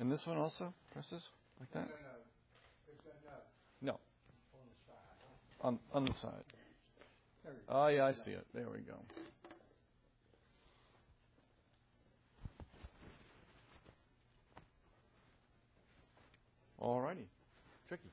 And this one also presses like that? It's a nut No, on the side. on the side. There you go. Oh, yeah, I see it. There we go. All righty. Tricky.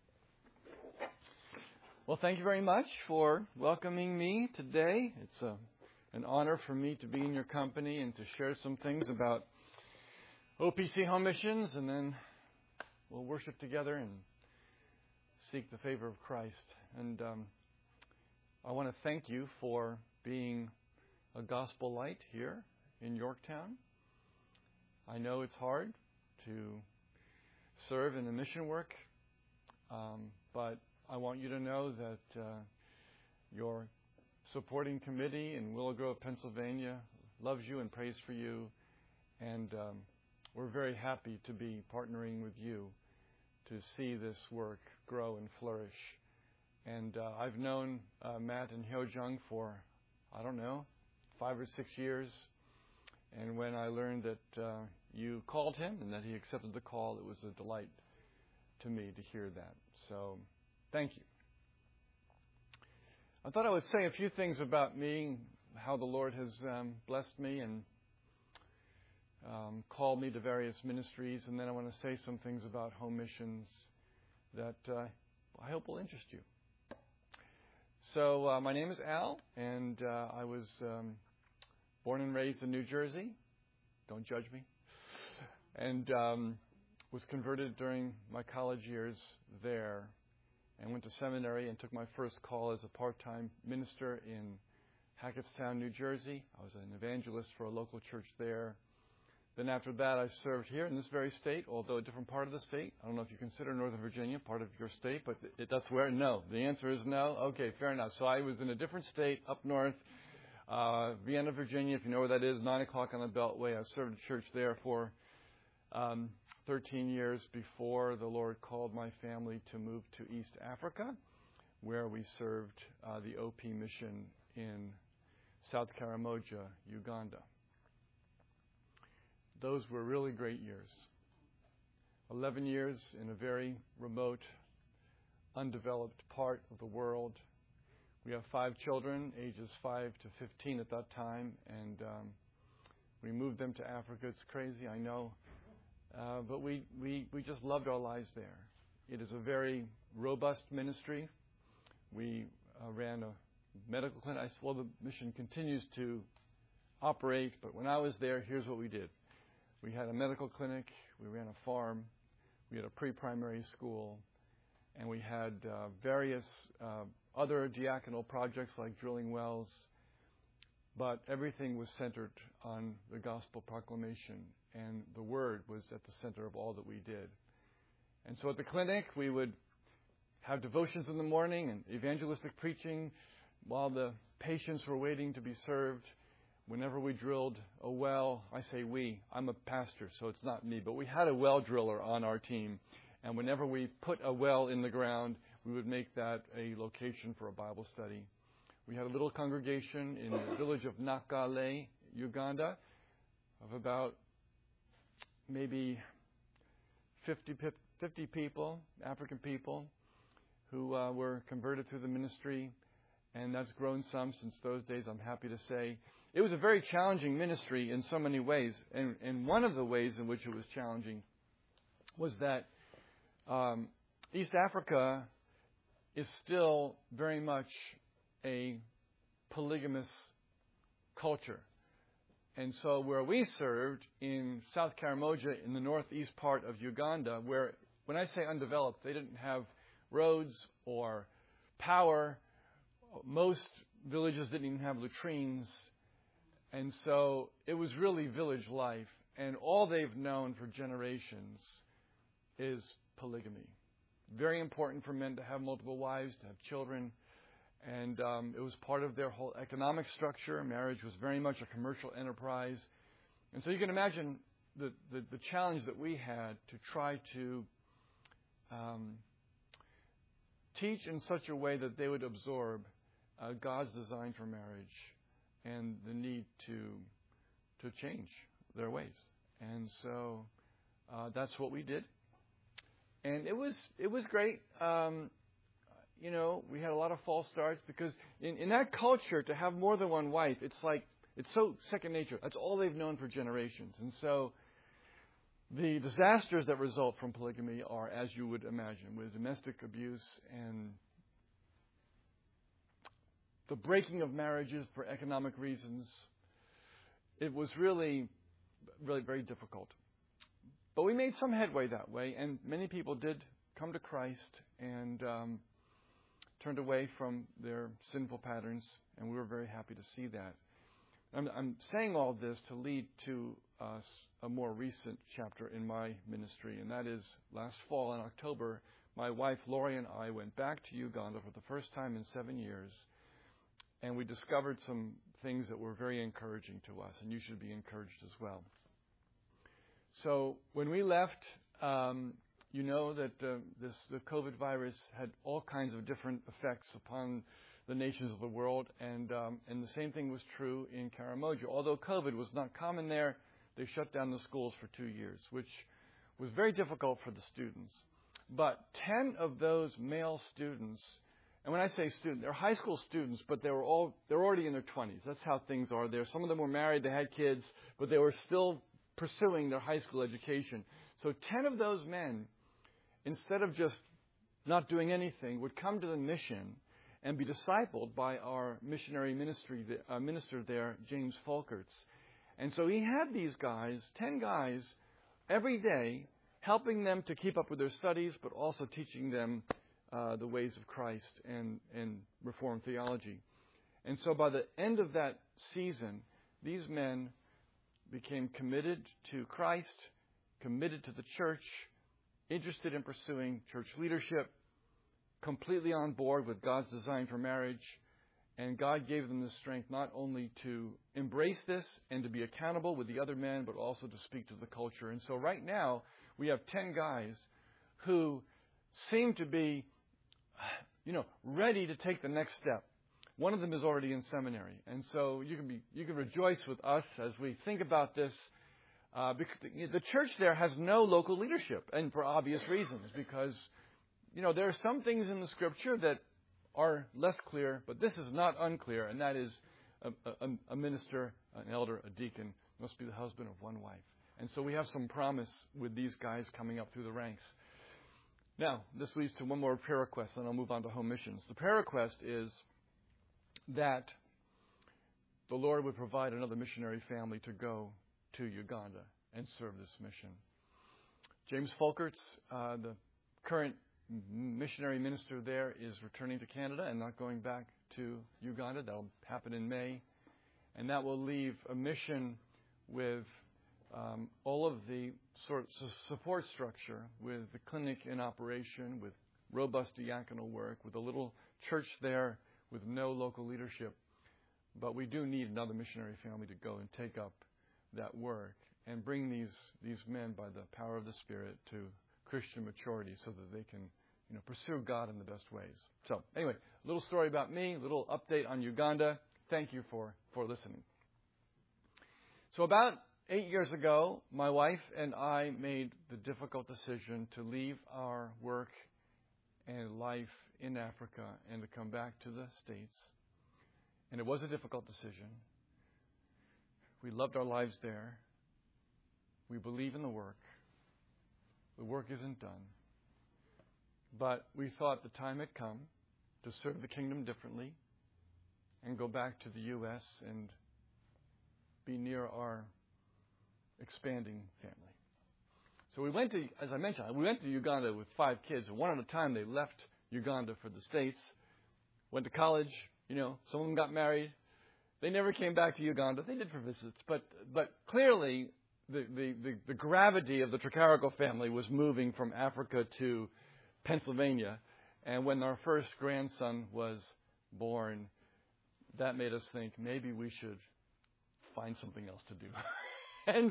Well, thank you very much for welcoming me today. It's an honor for me to be in your company and to share some things about OPC Home Missions, and then we'll worship together and seek the favor of Christ. And I want to thank you for being a gospel light here in Yorktown. I know it's hard to serve in the mission work, but I want you to know that your supporting committee in Willow Grove, Pennsylvania loves you and prays for you, and we're very happy to be partnering with you to see this work grow and flourish. And I've known Matt and Hyo-jung for, 5 or 6 years. And when I learned that you called him and that he accepted the call, it was a delight to me to hear that. So, thank you. I thought I would say a few things about me, how the Lord has blessed me and called me to various ministries, and then I want to say some things about home missions that I hope will interest you. So my name is Al, and I was born and raised in New Jersey. Don't judge me. And was converted during my college years there, and went to seminary and took my first call as a part-time minister in Hackettstown, New Jersey. I was an evangelist for a local church there. Then after that, I served here in this very state, although a different part of the state. I don't know if you consider Northern Virginia part of your state, but that's where? No. The answer is no? Okay, fair enough. So I was in a different state up north, Vienna, Virginia, if you know where that is, 9 o'clock on the Beltway. I served a church there for 13 years before the Lord called my family to move to East Africa, where we served the OP mission in South Karamoja, Uganda. Those were really great years. 11 years in a very remote, undeveloped part of the world. We have 5 children, ages 5 to 15 at that time, and we moved them to Africa. It's crazy, I know, but we just loved our lives there. It is a very robust ministry. We ran a medical clinic. Well, the mission continues to operate, but when I was there, here's what we did. We had a medical clinic, we ran a farm, we had a pre-primary school, and we had various other diaconal projects like drilling wells, but everything was centered on the gospel proclamation, and the word was at the center of all that we did. And so at the clinic, we would have devotions in the morning and evangelistic preaching while the patients were waiting to be served. Whenever we drilled a well, I say we, I'm a pastor, so it's not me, but we had a well driller on our team. And whenever we put a well in the ground, we would make that a location for a Bible study. We had a little congregation in the village of Nakale, Uganda, of about maybe 50 people, African people, who were converted through the ministry. And that's grown some since those days, I'm happy to say. It was a very challenging ministry in so many ways. And one of the ways in which it was challenging was that East Africa is still very much a polygamous culture. And so where we served in South Karamoja in the northeast part of Uganda, where when I say undeveloped, they didn't have roads or power. Most villages didn't even have latrines. And so it was really village life. And all they've known for generations is polygamy. Very important for men to have multiple wives, to have children. And it was part of their whole economic structure. Marriage was very much a commercial enterprise. And so you can imagine the challenge that we had to try to teach in such a way that they would absorb God's design for marriage and the need to change their ways. And so that's what we did. And it was great. We had a lot of false starts because in that culture, to have more than one wife, it's so second nature. That's all they've known for generations. And so the disasters that result from polygamy are, as you would imagine, with domestic abuse and the breaking of marriages for economic reasons. It was really, really very difficult. But we made some headway that way, and many people did come to Christ and turned away from their sinful patterns, and we were very happy to see that. I'm saying all this to lead to a more recent chapter in my ministry, and that is last fall in October, my wife Lori and I went back to Uganda for the first time in 7 years, and we discovered some things that were very encouraging to us, and you should be encouraged as well. So when we left, you know that the COVID virus had all kinds of different effects upon the nations of the world, and the same thing was true in Karamoja. Although COVID was not common there, they shut down the schools for 2 years, which was very difficult for the students. But 10 of those male students, and when I say student, they're high school students, but they're already in their 20s. That's how things are there. Some of them were married, they had kids, but they were still pursuing their high school education. So 10 of those men, instead of just not doing anything, would come to the mission and be discipled by our missionary minister there, James Folkerts. And so he had these guys, 10 guys, every day, helping them to keep up with their studies, but also teaching them the ways of Christ and Reformed theology. And so by the end of that season, these men became committed to Christ, committed to the church, interested in pursuing church leadership, completely on board with God's design for marriage. And God gave them the strength not only to embrace this and to be accountable with the other men, but also to speak to the culture. And so right now, we have 10 guys who seem to be, ready to take the next step. One of them is already in seminary. And so you can rejoice with us as we think about this. Because the church there has no local leadership, and for obvious reasons, because, there are some things in the Scripture that are less clear, but this is not unclear, and that is a minister, an elder, a deacon must be the husband of one wife. And so we have some promise with these guys coming up through the ranks. Now, this leads to one more prayer request, and I'll move on to home missions. The prayer request is that the Lord would provide another missionary family to go to Uganda and serve this mission. James Folkerts, the current missionary minister there, is returning to Canada and not going back to Uganda. That will happen in May. And that will leave a mission with all of the sort of support structure, with the clinic in operation, with robust diaconal work, with a little church there with no local leadership. But we do need another missionary family to go and take up that work and bring these men by the power of the Spirit to Christian maturity so that they can pursue God in the best ways. So anyway, a little story about me, a little update on Uganda. Thank you for listening. So about 8 years ago, my wife and I made the difficult decision to leave our work and life in Africa and to come back to the States. And it was a difficult decision. We loved our lives there. We believe in the work. The work isn't done. But we thought the time had come to serve the kingdom differently and go back to the U.S. and be near our expanding family. So we went to, as I mentioned, we went to Uganda with 5 kids. And one at a time, they left Uganda for the States, went to college. Some of them got married. They never came back to Uganda. They did for visits. But clearly, the gravity of the Tricarico family was moving from Africa to Pennsylvania. And when our first grandson was born, that made us think maybe we should find something else to do. and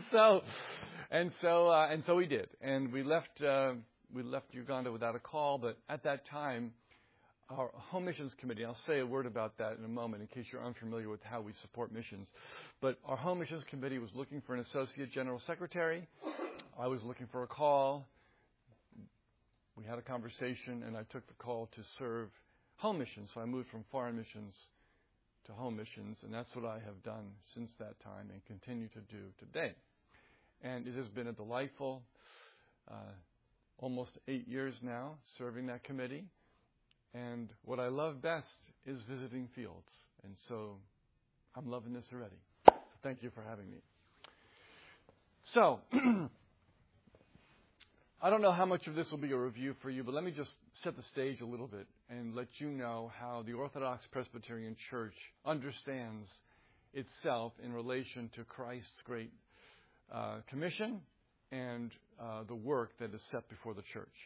so we did. And we left Uganda without a call. But at that time, our Home Missions Committee, I'll say a word about that in a moment in case you're unfamiliar with how we support missions. But our Home Missions Committee was looking for an Associate General Secretary. I was looking for a call. We had a conversation, and I took the call to serve home missions. So I moved from foreign missions to home missions, and that's what I have done since that time and continue to do today. And it has been a delightful almost 8 years now serving that committee. And what I love best is visiting fields. And so I'm loving this already. So thank you for having me. So I don't know how much of this will be a review for you, but let me just set the stage a little bit and let you know how the Orthodox Presbyterian Church understands itself in relation to Christ's great commission and the work that is set before the church.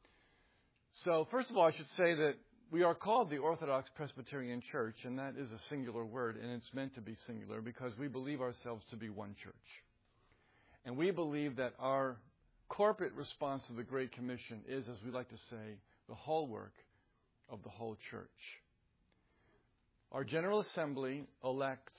So first of all, I should say that we are called the Orthodox Presbyterian Church, and that is a singular word, and it's meant to be singular because we believe ourselves to be one church. And we believe that our corporate response to the Great Commission is, as we like to say, the whole work of the whole church. Our General Assembly elects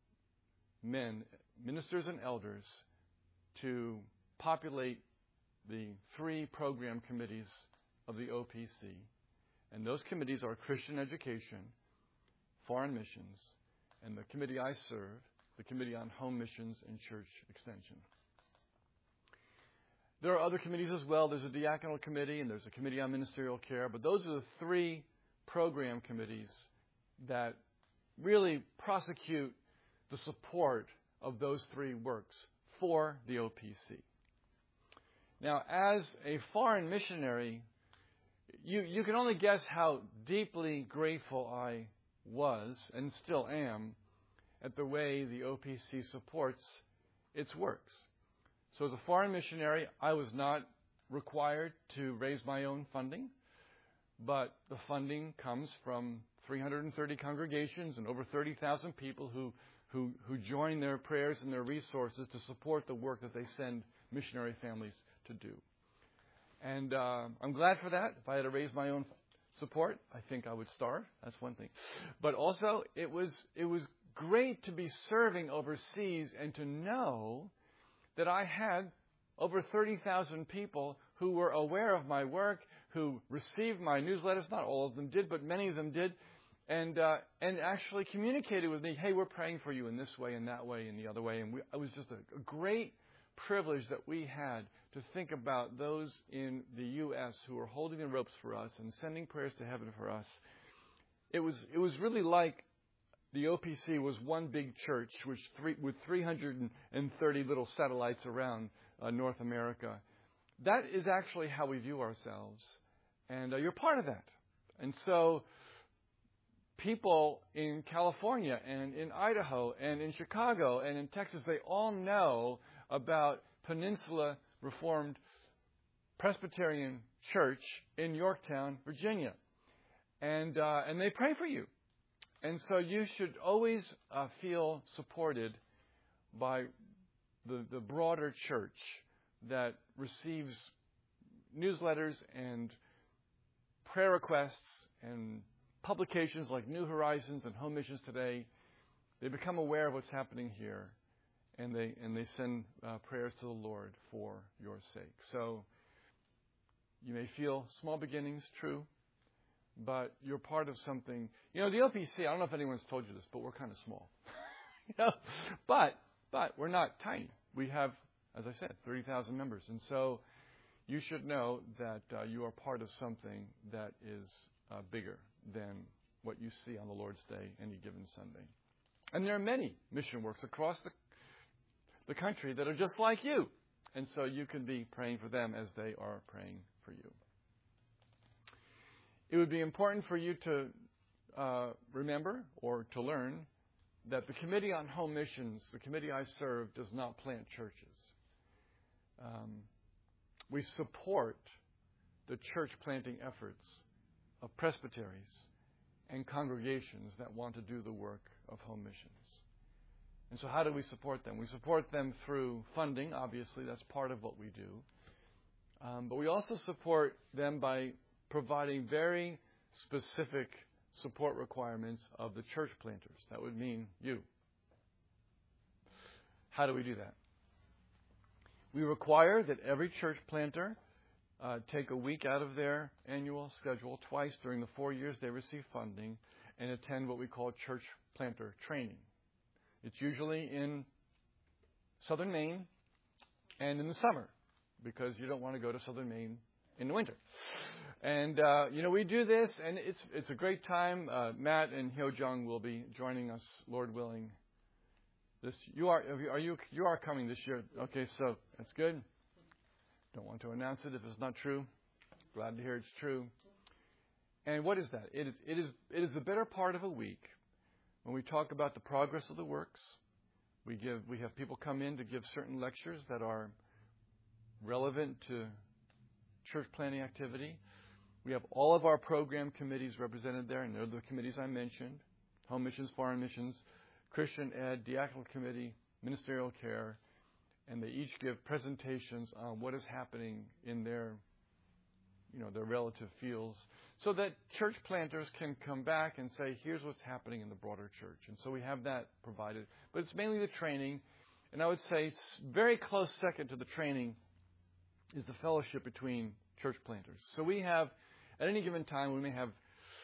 men, ministers and elders, to populate the 3 program committees of the OPC. And those committees are Christian Education, Foreign Missions, and the committee I serve, the Committee on Home Missions and Church Extension. There are other committees as well. There's a diaconal committee and there's a committee on ministerial care. But those are the 3 program committees that really prosecute the support of those 3 works for the OPC. Now, as a foreign missionary, you can only guess how deeply grateful I was and still am at the way the OPC supports its works. So as a foreign missionary, I was not required to raise my own funding, but the funding comes from 330 congregations and over 30,000 people who join their prayers and their resources to support the work that they send missionary families to do. And I'm glad for that. If I had to raise my own support, I think I would starve. That's one thing. But also, it was great to be serving overseas and to know that I had over 30,000 people who were aware of my work, who received my newsletters. Not all of them did, but many of them did, and actually communicated with me, hey, we're praying for you in this way and that way and the other way. And it was just a great privilege that we had to think about those in the U.S. who were holding the ropes for us and sending prayers to heaven for us. It was really like the OPC was one big church with 330 little satellites around North America. That is actually how we view ourselves. And you're part of that. And so people in California and in Idaho and in Chicago and in Texas, they all know about Peninsula Reformed Presbyterian Church in Yorktown, Virginia. And they pray for you. And so you should always feel supported by the broader church that receives newsletters and prayer requests and publications like New Horizons and Home Missions Today. They become aware of what's happening here, and they send prayers to the Lord for your sake. So you may feel small beginnings, true, but you're part of something. You know, the OPC, I don't know if anyone's told you this, but we're kind of small. But we're not tiny. We have, as I said, 30,000 members. And so you should know that you are part of something that is bigger than what you see on the Lord's Day any given Sunday. And there are many mission works across the country that are just like you. And so you can be praying for them as they are praying for you. It would be important for you to remember or to learn that the Committee on Home Missions, the committee I serve, does not plant churches. We support the church planting efforts of presbyteries and congregations that want to do the work of home missions. And so how do we support them? We support them through funding, obviously. That's part of what we do. But we also support them by providing very specific support requirements of the church planters. That would mean you. How do we do that? We require that every church planter take a week out of their annual schedule twice during the 4 years they receive funding and attend what we call church planter training. It's usually in southern Maine and in the summer because you don't want to go to southern Maine in the winter. And, we do this, and it's a great time. Matt and Hyo Jung will be joining us, Lord willing. You are coming this year. Okay, so that's good. Don't want to announce it if it's not true. Glad to hear it's true. And what is that? It is the better part of a week when we talk about the progress of the works. We have people come in to give certain lectures that are relevant to church planting activity. We have all of our program committees represented there, and they're the committees I mentioned: Home Missions, Foreign Missions, Christian Ed, Diaconal Committee, Ministerial Care, and they each give presentations on what is happening in their relative fields, so that church planters can come back and say, here's what's happening in the broader church. And so we have that provided. But it's mainly the training. And I would say very close second to the training is the fellowship between church planters. So we have, at any given time, we may have,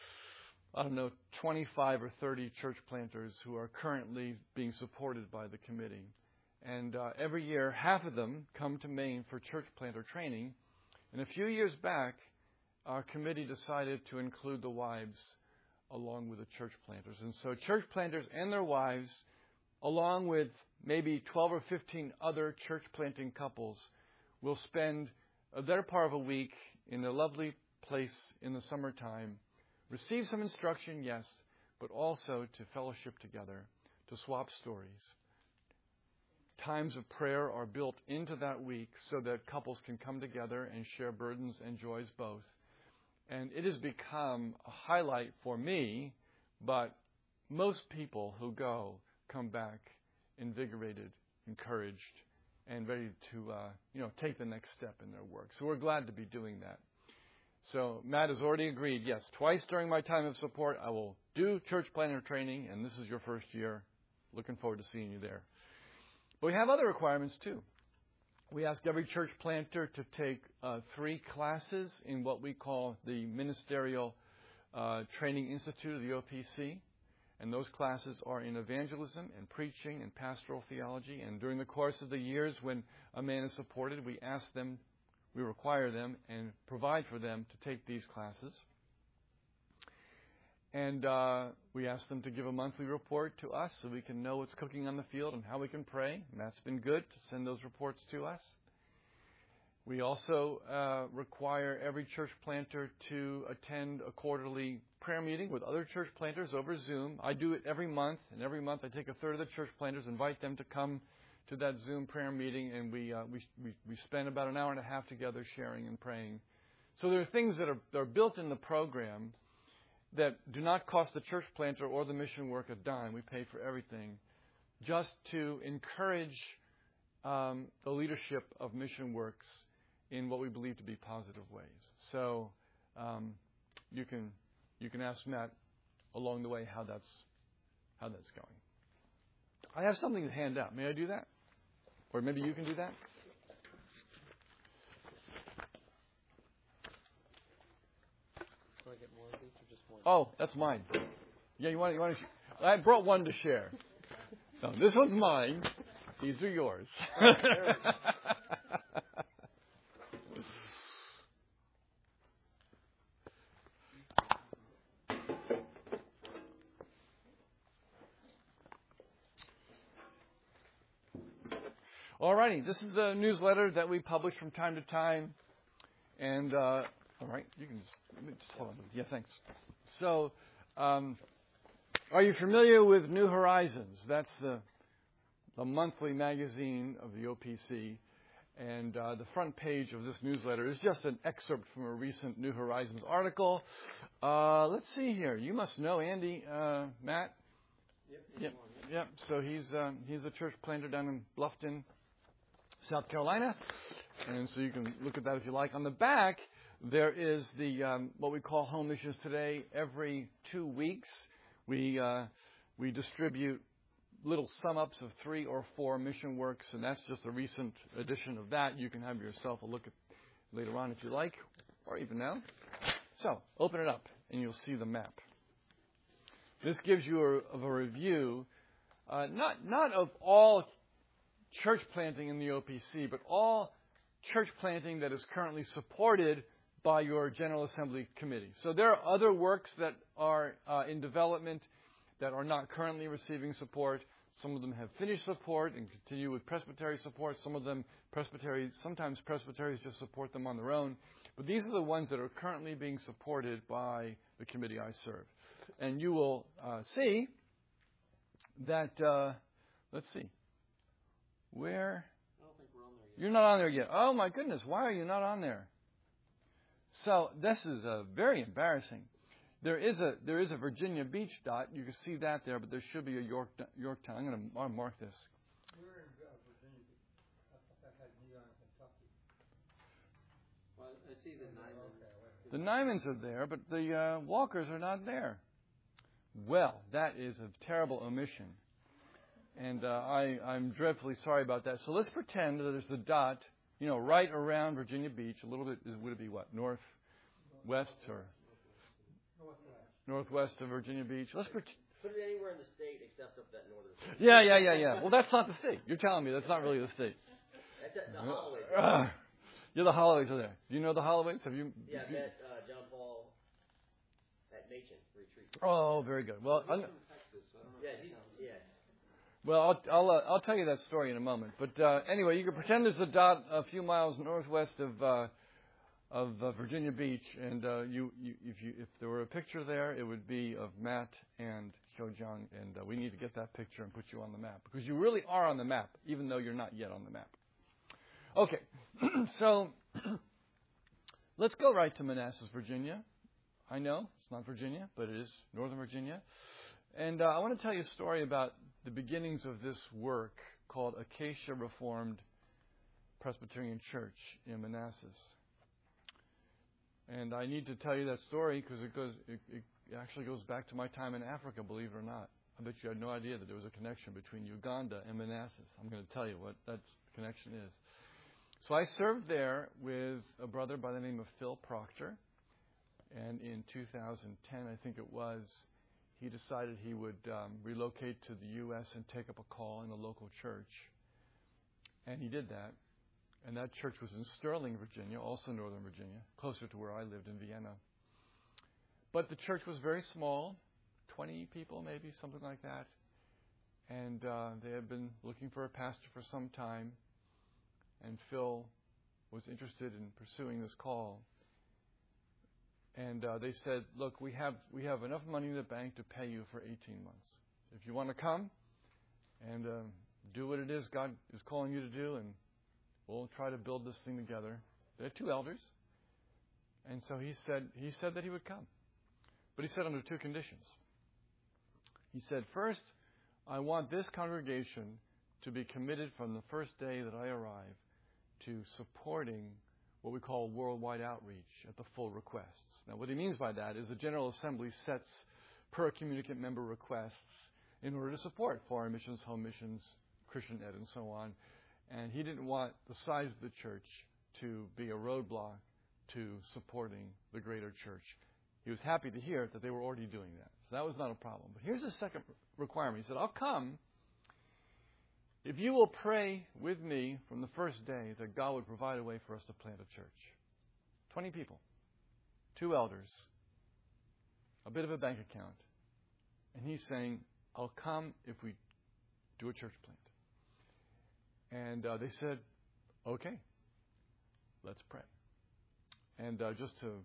25 or 30 church planters who are currently being supported by the committee. And every year, half of them come to Maine for church planter training. And a few years back, our committee decided to include the wives along with the church planters. And so church planters and their wives, along with maybe 12 or 15 other church planting couples, will spend a better part of a week in a lovely place in the summertime, receive some instruction, yes, but also to fellowship together, to swap stories. Times of prayer are built into that week so that couples can come together and share burdens and joys both. And it has become a highlight for me, but most people who go come back invigorated, encouraged, and ready to take the next step in their work. So we're glad to be doing that. So Matt has already agreed, yes, twice during my time of support I will do church planter training, and this is your first year. Looking forward to seeing you there. But we have other requirements too. We ask every church planter to take 3 classes in what we call the Ministerial Training Institute of the OPC. And those classes are in evangelism and preaching and pastoral theology. And during the course of the years when a man is supported, we require them and provide for them to take these classes. And we ask them to give a monthly report to us so we can know what's cooking on the field and how we can pray. And that's been good to send those reports to us. We also require every church planter to attend a quarterly prayer meeting with other church planters over Zoom. I do it every month, and every month I take a third of the church planters, invite them to come to that Zoom prayer meeting, and we spend about an hour and a half together sharing and praying. So there are things that are built in the program that do not cost the church planter or the mission work a dime. We pay for everything, just to encourage the leadership of mission works in what we believe to be positive ways. So you can ask Matt along the way how that's going. I have something to hand out. May I do that? Or maybe you can do that? Do I get more of these or just one? Oh, that's mine. Yeah, you want to? I brought one to share. No, this one's mine. These are yours. Alrighty, this is a newsletter that we publish from time to time, and all right, you can just hold on. Yeah, thanks. So, are you familiar with New Horizons? That's the monthly magazine of the OPC, and the front page of this newsletter is just an excerpt from a recent New Horizons article. Let's see here. You must know Andy, Matt. Yep. So he's a church planter down in Bluffton, South Carolina, and so you can look at that if you like. On the back, there is the what we call Home Missions Today. Every 2 weeks, we distribute little sum-ups of 3 or 4 mission works, and that's just a recent edition of that. You can have yourself a look at later on if you like, or even now. So, open it up, and you'll see the map. This gives you a review, not of all church planting in the OPC, but all church planting that is currently supported by your General Assembly Committee. So there are other works that are in development that are not currently receiving support. Some of them have finished support and continue with presbytery support. Some of them, sometimes presbyteries just support them on their own. But these are the ones that are currently being supported by the committee I serve. And you will see that, let's see, where? I don't think we're on there yet. You're not on there yet. Oh, my goodness, why are you not on there? So this is very embarrassing. There is a Virginia Beach dot. You can see that there, but there should be a Yorktown. I'm going to mark this. We're in Virginia Beach. I thought that had New York, Kentucky. Well, I see the Nymans. The Nymans are there, but the Walkers are not there. Well, that is a terrible omission. And I'm dreadfully sorry about that. So let's pretend that there's the dot, right around Virginia Beach, a little bit, would it be what, northwest or northwest of Virginia Beach? Let's pretend. Put it anywhere in the state except up that northern state. Yeah. Well, that's not the state. You're telling me that's not really the state. That's at the Holloway. Yeah, the Holloways are there. Do you know the Holloways? Have you? Yeah, I met John Paul at Machen Retreat. Oh, very good. Well, He's from Texas, so I don't know. Yeah. Well, I'll tell you that story in a moment. But anyway, you can pretend there's a dot a few miles northwest of Virginia Beach, and if there were a picture there, it would be of Matt and Hyojung, and we need to get that picture and put you on the map because you really are on the map, even though you're not yet on the map. Okay, so let's go right to Manassas, Virginia. I know it's not Virginia, but it is Northern Virginia, and I want to tell you a story about the beginnings of this work called Acacia Reformed Presbyterian Church in Manassas. And I need to tell you that story because it actually goes back to my time in Africa, believe it or not. I bet you had no idea that there was a connection between Uganda and Manassas. I'm going to tell you what that connection is. So I served there with a brother by the name of Phil Proctor. And in 2010, I think it was, he decided he would relocate to the U.S. and take up a call in a local church. And he did that. And that church was in Sterling, Virginia, also Northern Virginia, closer to where I lived in Vienna. But the church was very small, 20 people maybe, something like that. And they had been looking for a pastor for some time. And Phil was interested in pursuing this call. And they said, look, we have enough money in the bank to pay you for 18 months. If you want to come and do what it is God is calling you to do, and we'll try to build this thing together. They had 2 elders. And so he said that he would come. But he said under 2 conditions. He said, first, I want this congregation to be committed from the first day that I arrive to supporting what we call worldwide outreach at the full requests. Now, what he means by that is the General Assembly sets per communicant member requests in order to support foreign missions, home missions, Christian ed, and so on. And he didn't want the size of the church to be a roadblock to supporting the greater church. He was happy to hear that they were already doing that. So that was not a problem. But here's the second requirement. He said, I'll come if you will pray with me from the first day that God would provide a way for us to plant a church. 20 people, 2 elders, a bit of a bank account. And he's saying, I'll come if we do a church plant. And they said, okay, let's pray. And just to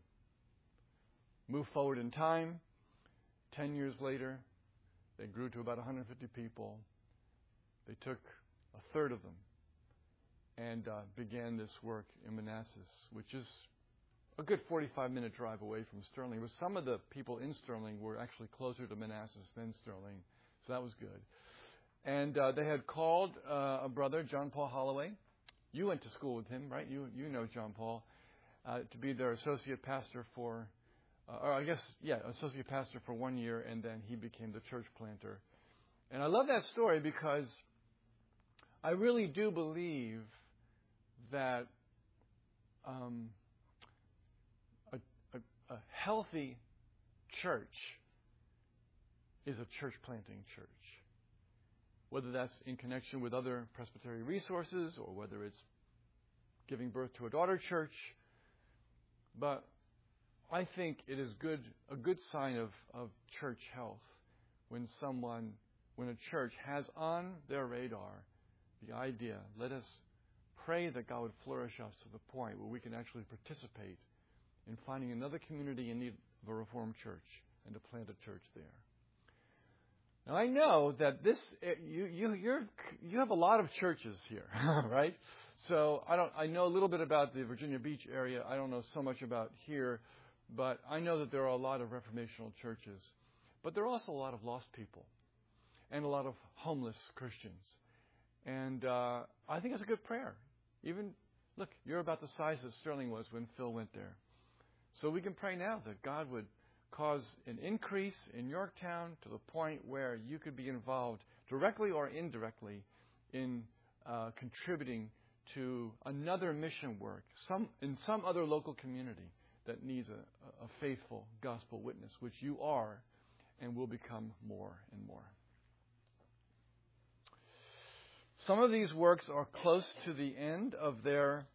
move forward in time, 10 years later, they grew to about 150 people. They took a third of them and began this work in Manassas, which is a good 45-minute drive away from Sterling. But some of the people in Sterling were actually closer to Manassas than Sterling, so that was good. And they had called a brother, John Paul Holloway. You went to school with him, right? You know John Paul, to be their associate pastor for, associate pastor for 1 year, and then he became the church planter. And I love that story because I really do believe that a healthy church is a church planting church. Whether that's in connection with other Presbytery resources or whether it's giving birth to a daughter church. But I think it is a good sign of church health when a church has on their radar the idea, let us pray that God would flourish us to the point where we can actually participate in finding another community in need of a Reformed church and to plant a church there. Now I know that you have a lot of churches here, right? So I know a little bit about the Virginia Beach area. I don't know so much about here, but I know that there are a lot of reformational churches. But there are also a lot of lost people and a lot of homeless Christians. And I think it's a good prayer. Look, you're about the size that Sterling was when Phil went there. So we can pray now that God would cause an increase in Yorktown to the point where you could be involved directly or indirectly in contributing to another mission work in some other local community that needs a faithful gospel witness, which you are and will become more and more. Some of these works are close to the end of their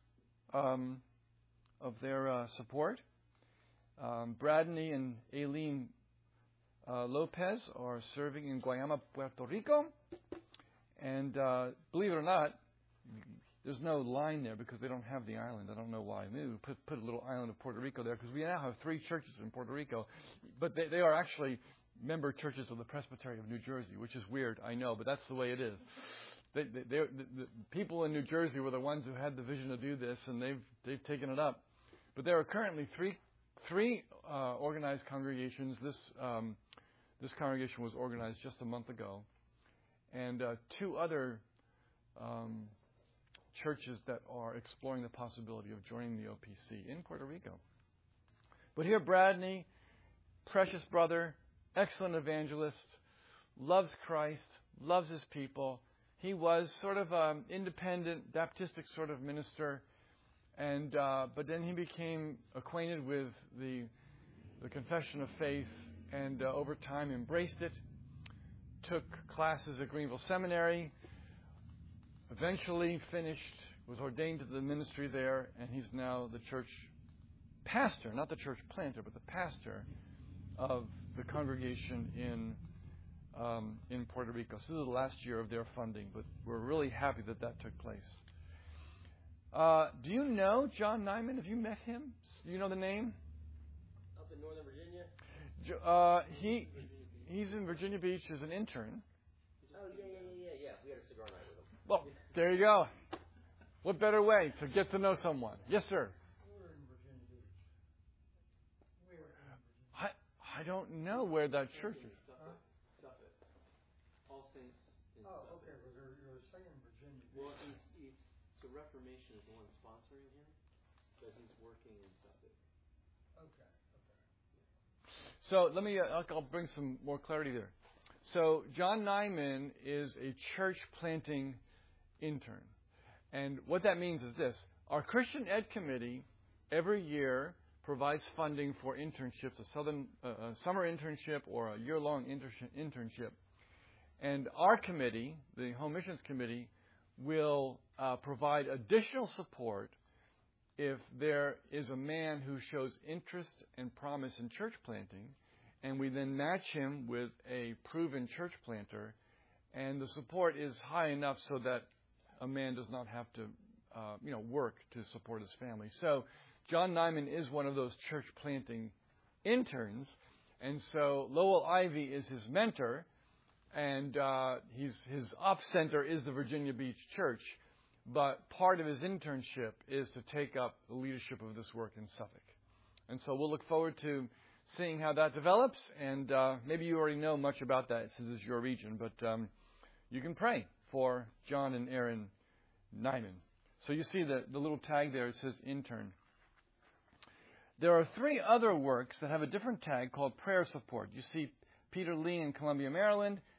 support. Bradney and Aileen Lopez are serving in Guayama, Puerto Rico. And believe it or not, there's no line there because they don't have the island. I don't know why. Maybe we put a little island of Puerto Rico there because we now have 3 churches in Puerto Rico. But they are actually member churches of the Presbytery of New Jersey, which is weird, I know, but that's the way it is. The people in New Jersey were the ones who had the vision to do this, and they've taken it up. But there are currently three organized congregations. This congregation was organized just a month ago, and 2 other churches that are exploring the possibility of joining the OPC in Puerto Rico. But here, Bradney, precious brother, excellent evangelist, loves Christ, loves his people. He was sort of an independent, Baptistic sort of minister, and but then he became acquainted with the confession of faith, and over time embraced it. Took classes at Greenville Seminary. Eventually was ordained to the ministry there, and he's now the church pastor, not the church planter, but the pastor of the congregation in Puerto Rico. So this is the last year of their funding, but we're really happy that took place. Do you know John Nyman? Have you met him? Do you know the name? Up in Northern Virginia? He's in Virginia Beach as an intern. Oh, yeah. We had a cigar night with him. Well, there you go. What better way to get to know someone? Yes, sir. We're in Virginia Beach. I don't know where that church is. Suffolk. All Saints in Suffolk. Okay. Well, you're saying Virginia Beach. Well, so Reformation is the one sponsoring him, but he's working in Suffolk. Okay. So let me, I'll bring some more clarity there. So John Nyman is a church planting intern. And what that means is this. Our Christian Ed Committee every year provides funding for internships, a summer internship or a year-long internship. And our committee, the Home Missions Committee, will provide additional support if there is a man who shows interest and promise in church planting, and we then match him with a proven church planter, and the support is high enough so that a man does not have to, work to support his family. So John Nyman is one of those church planting interns, and so Lowell Ivy is his mentor, and his op center is the Virginia Beach Church. But part of his internship is to take up the leadership of this work in Suffolk. And so we'll look forward to seeing how that develops. And maybe you already know much about that since it's your region. But you can pray for John and Erin Nyman. So you see the little tag there. It says intern. There are 3 other works that have a different tag called prayer support. You see Peter Lee in Columbia, Maryland,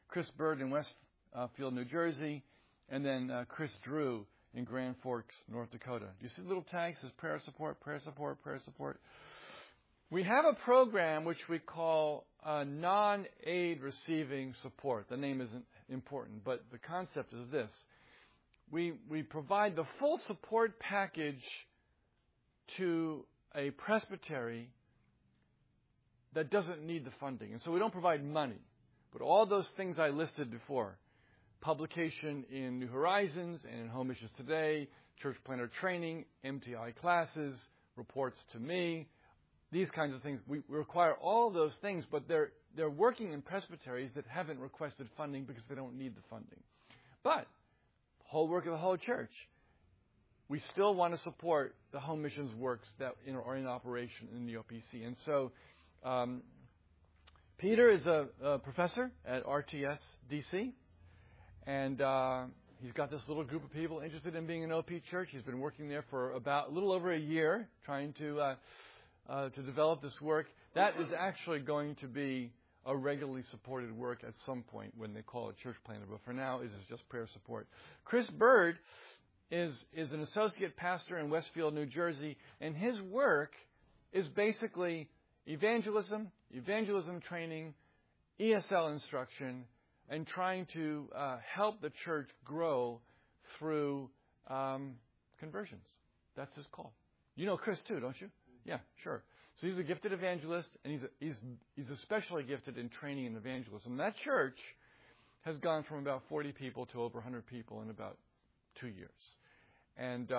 Chris Bird in Westfield, New Jersey, and then Chris Drew in Grand Forks, North Dakota. Do you see the little tags? It says prayer support, prayer support, prayer support. We have a program which we call non-aid receiving support. The name isn't important, but the concept is this. We provide the full support package to a presbytery that doesn't need the funding. And so we don't provide money. But all those things I listed before, publication in New Horizons and in Home Missions Today, church planner training, MTI classes, reports to me, these kinds of things. We require all those things, but they're working in presbyteries that haven't requested funding because they don't need the funding. But the whole work of the whole church, we still want to support the home missions works that are in operation in the OPC. And so Peter is a professor at RTS DC, and he's got this little group of people interested in being an OP church. He's been working there for about a little over a year, trying to develop this work. That is actually going to be a regularly supported work at some point when they call it church planner. But for now, it is just prayer support. Chris Bird is an associate pastor in Westfield, New Jersey, and his work is basically evangelism training, ESL instruction, and trying to help the church grow through conversions. That's his call. You know Chris too, don't you? Yeah, sure. So he's a gifted evangelist, and he's especially gifted in training and evangelism. That church has gone from about 40 people to over 100 people in about 2 years. And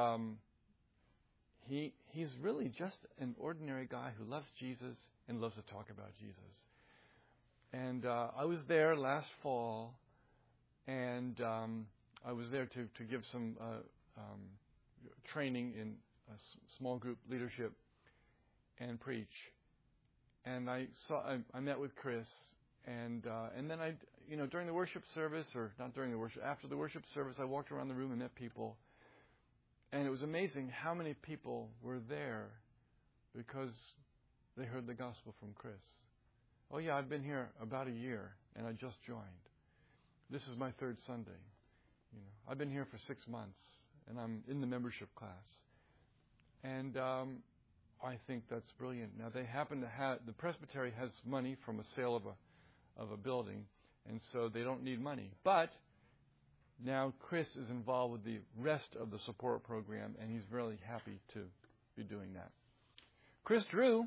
he's really just an ordinary guy who loves Jesus and loves to talk about Jesus. And I was there last fall, and I was there to give some training in small group leadership and preach. And I met with Chris, and then during the worship service, or not during the worship, after the worship service, I walked around the room and met people. And it was amazing how many people were there because they heard the gospel from Chris. Oh yeah, I've been here about a year and I just joined. This is my third Sunday. I've been here for 6 months and I'm in the membership class. And I think that's brilliant. Now they happen to have, the presbytery has money from a sale of a building, and so they don't need money. But now Chris is involved with the rest of the support program, and he's really happy to be doing that. Chris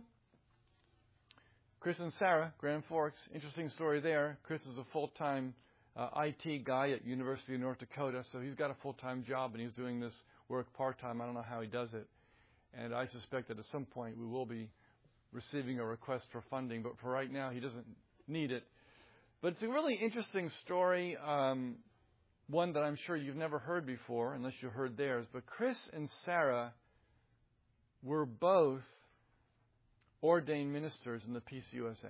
and Sarah, Grand Forks, interesting story there. Chris is a full-time IT guy at University of North Dakota, so he's got a full-time job, and he's doing this work part-time. I don't know how he does it. And I suspect that at some point we will be receiving a request for funding, but for right now he doesn't need it. But it's a really interesting story, one that I'm sure you've never heard before, unless you heard theirs. But Chris and Sarah were both ordained ministers in the PCUSA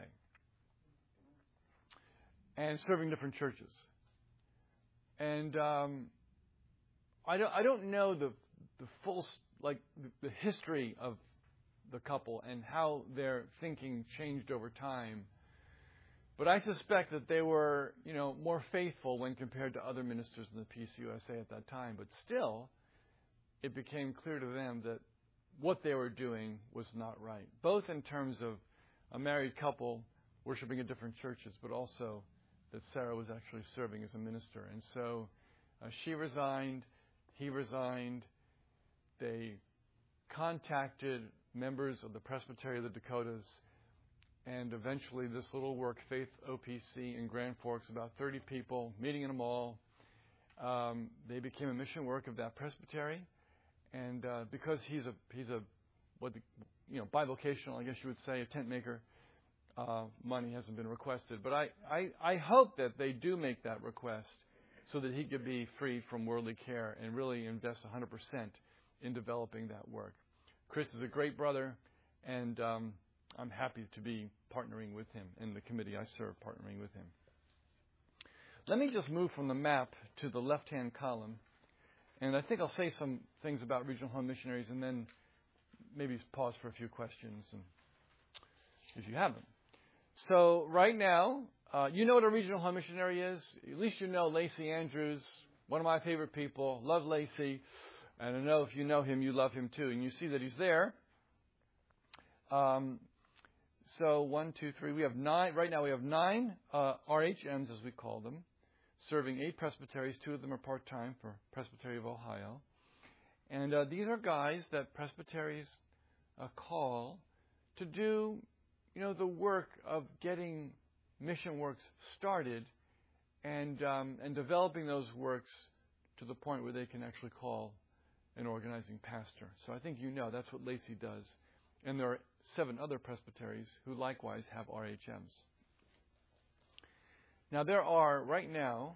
and serving different churches. And I don't know the full the history of the couple and how their thinking changed over time. But I suspect that they were, more faithful when compared to other ministers in the PCUSA at that time. But still, it became clear to them that what they were doing was not right, both in terms of a married couple worshiping at different churches, but also that Sarah was actually serving as a minister. And so she resigned, he resigned. They contacted members of the Presbytery of the Dakotas, and eventually this little work, Faith OPC in Grand Forks, about 30 people, meeting in a mall. They became a mission work of that presbytery, and because he's a bivocational, I guess you would say, a tent maker, money hasn't been requested. But I hope that they do make that request so that he could be freed from worldly care and really invest 100% in developing that work. Chris is a great brother, and I'm happy to be partnering with him in the committee I serve, partnering with him. Let me just move from the map to the left-hand column, and I think I'll say some things about regional home missionaries and then maybe pause for a few questions and if you have them. So right now, You know what a regional home missionary is? At least you know Lacey Andrews, one of my favorite people. Love Lacey. And I know if you know him, you love him too. And you see that he's there. So 1, 2, 3. We have 9. Right now we have 9 RHMs, as we call them, serving 8 presbyteries. 2 of them are part-time for Presbytery of Ohio. And these are guys that presbyteries call to do, the work of getting mission works started and developing those works to the point where they can actually call an organizing pastor. So I think that's what Lacey does. And there are 7 other presbyteries who likewise have RHMs. Now there are, right now,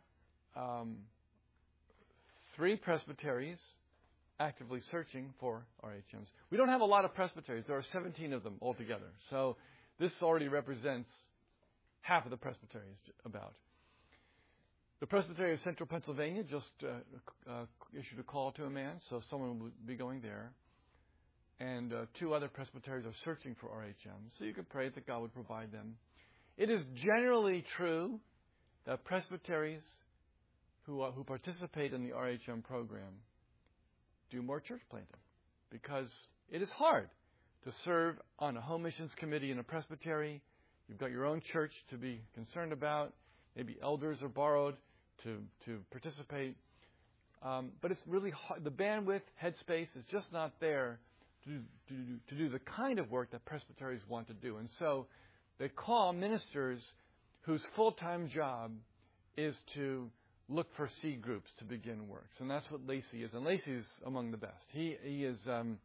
3 presbyteries actively searching for RHMs. We don't have a lot of presbyteries. There are 17 of them altogether. So this already represents half of the presbyteries about. The Presbytery of Central Pennsylvania just issued a call to a man, so someone will be going there. And 2 other presbyteries are searching for RHMs, so you could pray that God would provide them. It is generally true that presbyteries who participate in the RHM program do more church planting, because it is hard to serve on a home missions committee in a presbytery. You've got your own church to be concerned about. Maybe elders are borrowed to participate. But it's really hard. The bandwidth, headspace is just not there to do the kind of work that presbyteries want to do. And so they call ministers whose full-time job is to look for C groups to begin works. And that's what Lacey is. And Lacey's among the best. He is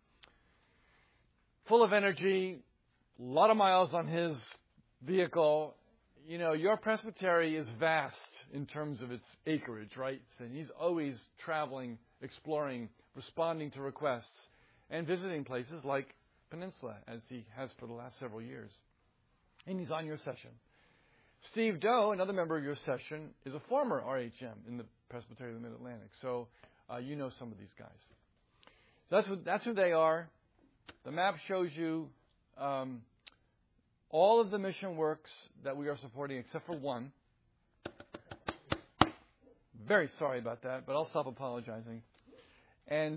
full of energy, a lot of miles on his vehicle. Your presbytery is vast in terms of its acreage, right? And he's always traveling, exploring, responding to requests, and visiting places like Peninsula, as he has for the last several years. And he's on your session. Steve Doe, another member of your session, is a former RHM in the Presbytery of the Mid-Atlantic. So you know some of these guys. That's who they are. The map shows you all of the mission works that we are supporting except for 1. Very sorry about that, but I'll stop apologizing. And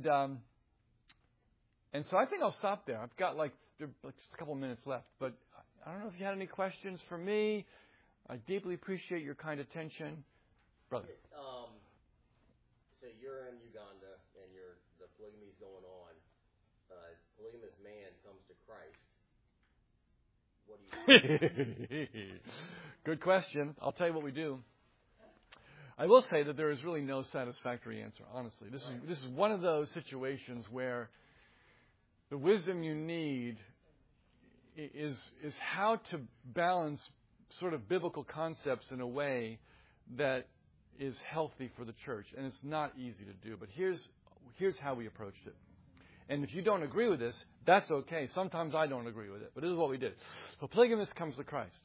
so I think I'll stop there. I've got just a couple minutes left, but I don't know if you had any questions for me. I deeply appreciate your kind attention. Brother. So you're in Uganda and the polygamy's going on. Polygamous man comes to Christ. What do you do? Good question. I'll tell you what we do. I will say that there is really no satisfactory answer, honestly. This is one of those situations where the wisdom you need is how to balance sort of biblical concepts in a way that is healthy for the church. And it's not easy to do. But here's how we approached it. And if you don't agree with this, that's okay. Sometimes I don't agree with it. But this is what we did. So polygamist comes to Christ.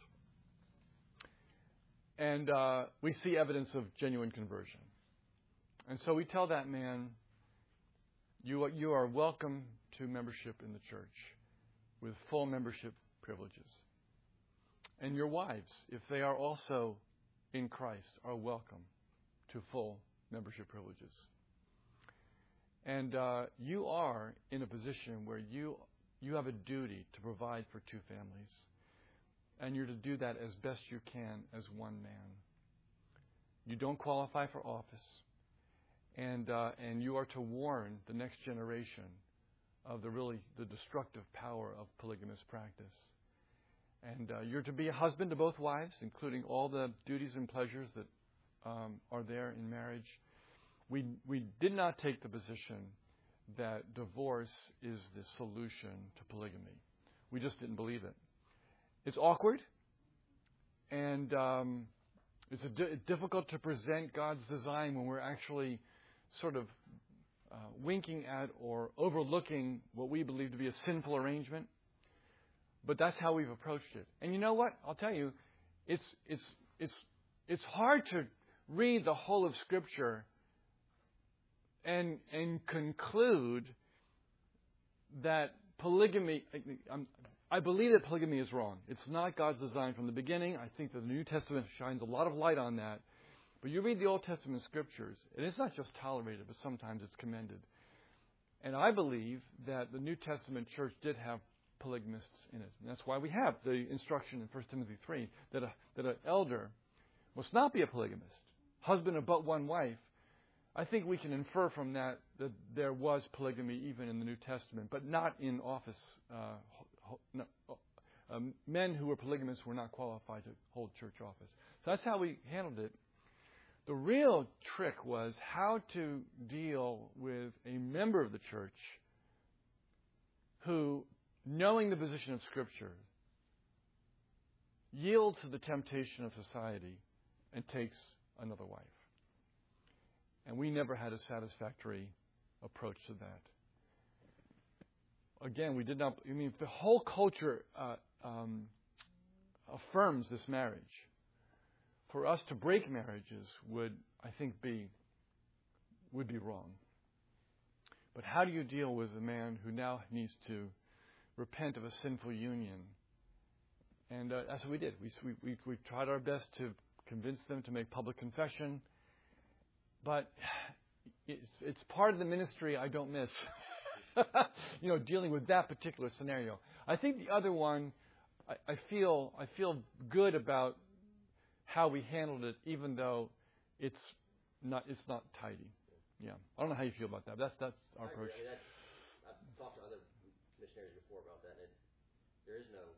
And we see evidence of genuine conversion. And so we tell that man, you are welcome to membership in the church with full membership privileges. And your wives, if they are also in Christ, are welcome to full membership privileges. And you are in a position where you have a duty to provide for 2 families. And you're to do that as best you can as one man. You don't qualify for office. And you are to warn the next generation of the destructive power of polygamous practice. And you're to be a husband to both wives, including all the duties and pleasures that are there in marriage. We did not take the position that divorce is the solution to polygamy. We just didn't believe it. It's awkward, and it's difficult to present God's design when we're actually sort of winking at or overlooking what we believe to be a sinful arrangement. But that's how we've approached it. And you know what? I'll tell you, it's hard to read the whole of Scripture and conclude that polygamy. I believe that polygamy is wrong. It's not God's design from the beginning. I think that the New Testament shines a lot of light on that. But you read the Old Testament scriptures, and it's not just tolerated, but sometimes it's commended. And I believe that the New Testament church did have polygamists in it. And that's why we have the instruction in 1 Timothy 3 that an elder must not be a polygamist, husband of but one wife. I think we can infer from that there was polygamy even in the New Testament, but not in office. Men who were polygamists were not qualified to hold church office. So that's how we handled it. The real trick was how to deal with a member of the church who, knowing the position of Scripture, yields to the temptation of society and takes another wife. And we never had a satisfactory approach to that. Again, we did not. I mean, the whole culture affirms this marriage. For us to break marriages would, I think, would be wrong. But how do you deal with a man who now needs to repent of a sinful union? And that's what we did. We tried our best to convince them to make public confession. But it's part of the ministry I don't miss. Dealing with that particular scenario. I think the other one, I feel good about how we handled it, even though it's not tidy. Yeah, I don't know how you feel about that. That's our approach. I mean, I've talked to other missionaries before about that, and there is no.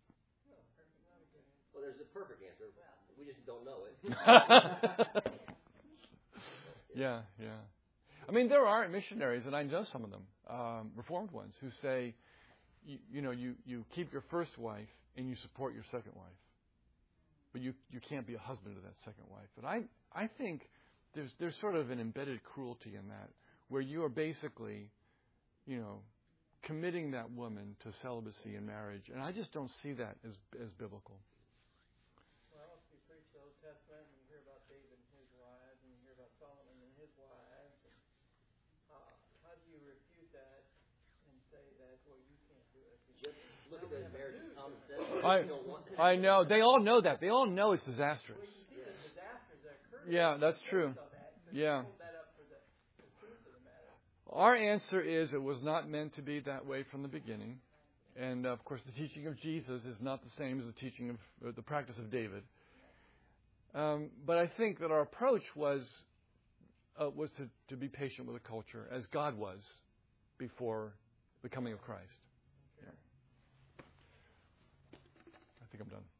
Well, there's a perfect answer. We just don't know it. Yeah. I mean, there are missionaries, and I know some of them, Reformed ones, who say, you keep your first wife and you support your second wife. But you can't be a husband to that second wife. But I think there's sort of an embedded cruelty in that, where you are basically, committing that woman to celibacy in marriage. And I just don't see that as biblical. Well, if you preach the Old Testament and you hear about David and his wives, and you hear about Solomon and his wives, and, how do you refute that and say that, well, you can't do it? Just look at those marriages, common sense. I know. They all know that. They all know it's disastrous. Well, you see the disasters that occur. Yeah, that's true. Yeah. Hold that up for the truth of the matter. Our answer is it was not meant to be that way from the beginning. And, of course, the teaching of Jesus is not the same as the teaching of the practice of David. But I think that our approach was to be patient with the culture, as God was before the coming of Christ. Yeah. I think I'm done.